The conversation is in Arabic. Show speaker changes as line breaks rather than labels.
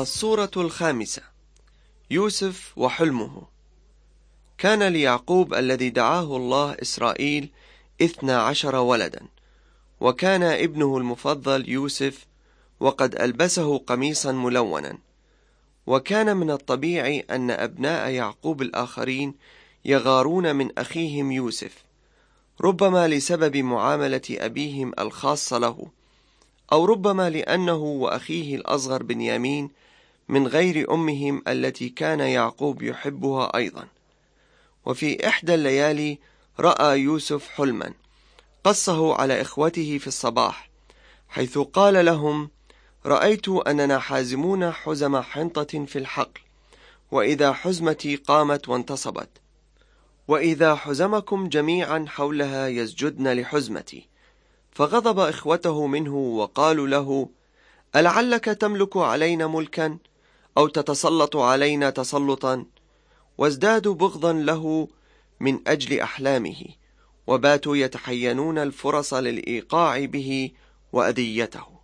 الصورة الخامسة: يوسف وحلمه. كان ليعقوب الذي دعاه الله إسرائيل 12 ولدا، وكان ابنه المفضل يوسف، وقد ألبسه قميصا ملونا. وكان من الطبيعي أن أبناء يعقوب الآخرين يغارون من أخيهم يوسف، ربما لسبب معاملة أبيهم الخاصة له، أو ربما لأنه وأخيه الأصغر بنيامين من غير أمهم التي كان يعقوب يحبها أيضا. وفي إحدى الليالي رأى يوسف حلما قصه على إخوته في الصباح، حيث قال لهم: رأيت أننا حازمون حزم حنطة في الحقل، وإذا حزمتي قامت وانتصبت، وإذا حزمكم جميعا حولها يسجدن لحزمتي. فغضب إخوته منه وقالوا له: ألعلك تملك علينا ملكا، أو تتسلط علينا تسلطا؟ وازدادوا بغضا له من أجل أحلامه، وباتوا يتحينون الفرص للإيقاع به وأذيته.